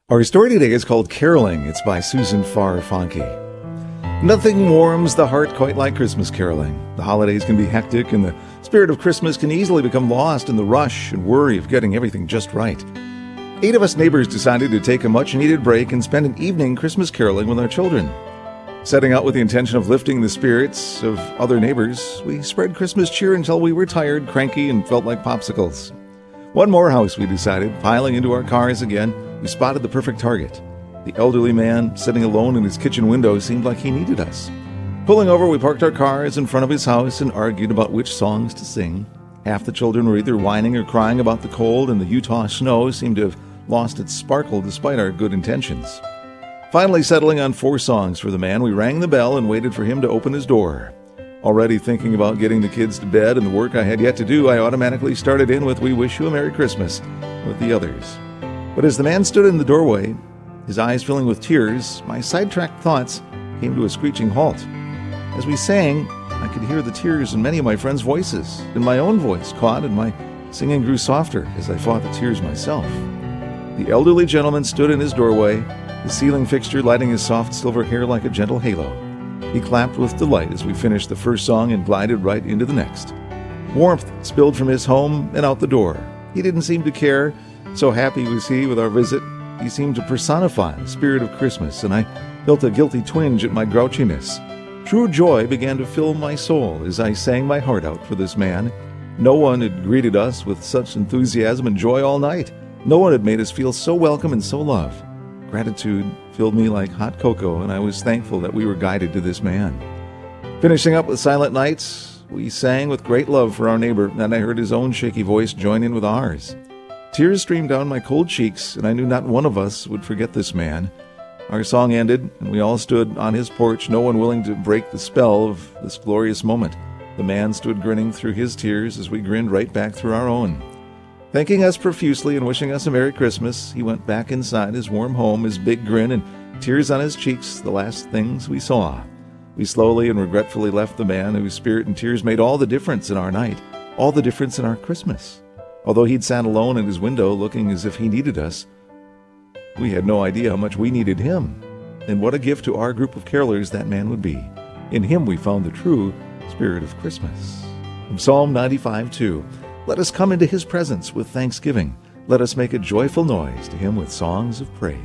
Our story today is called Caroling. It's by Susan Farr Fonke. Nothing warms the heart quite like Christmas caroling. The holidays can be hectic, and the spirit of Christmas can easily become lost in the rush and worry of getting everything just right. 8 of us neighbors decided to take a much-needed break and spend an evening Christmas caroling with our children. Setting out with the intention of lifting the spirits of other neighbors, we spread Christmas cheer until we were tired, cranky, and felt like popsicles. One more house, we decided. Piling into our cars again, we spotted the perfect target. The elderly man, sitting alone in his kitchen window, seemed like he needed us. Pulling over, we parked our cars in front of his house and argued about which songs to sing. Half the children were either whining or crying about the cold, and the Utah snow seemed to have lost its sparkle despite our good intentions. Finally settling on 4 songs for the man, we rang the bell and waited for him to open his door. Already thinking about getting the kids to bed and the work I had yet to do, I automatically started in with "We Wish You a Merry Christmas" with the others. But as the man stood in the doorway, his eyes filling with tears, my sidetracked thoughts came to a screeching halt. As we sang, I could hear the tears in many of my friends' voices, and my own voice caught, and my singing grew softer as I fought the tears myself. The elderly gentleman stood in his doorway, the ceiling fixture lighting his soft silver hair like a gentle halo. He clapped with delight as we finished the first song and glided right into the next. Warmth spilled from his home and out the door. He didn't seem to care. So happy was he with our visit. He seemed to personify the spirit of Christmas, and I felt a guilty twinge at my grouchiness. True joy began to fill my soul as I sang my heart out for this man. No one had greeted us with such enthusiasm and joy all night. No one had made us feel so welcome and so loved. Gratitude filled me like hot cocoa, and I was thankful that we were guided to this man. Finishing up with Silent Nights, we sang with great love for our neighbor, and I heard his own shaky voice join in with ours. Tears streamed down my cold cheeks, and I knew not one of us would forget this man. Our song ended, and we all stood on his porch, no one willing to break the spell of this glorious moment. The man stood grinning through his tears as we grinned right back through our own. Thanking us profusely and wishing us a Merry Christmas, he went back inside his warm home, his big grin and tears on his cheeks, the last things we saw. We slowly and regretfully left the man whose spirit and tears made all the difference in our night, all the difference in our Christmas. Although he'd sat alone in his window looking as if he needed us, we had no idea how much we needed him. And what a gift to our group of carolers that man would be. In him we found the true spirit of Christmas. From Psalm 95:2, let us come into his presence with thanksgiving. Let us make a joyful noise to him with songs of praise.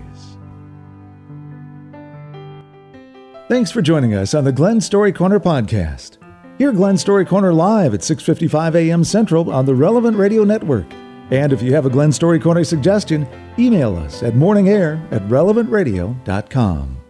Thanks for joining us on the Glen Story Corner podcast. Hear Glen Story Corner live at 6:55 a.m. Central on the Relevant Radio Network. And if you have a Glen Story Corner suggestion, email us at morningair@relevantradio.com.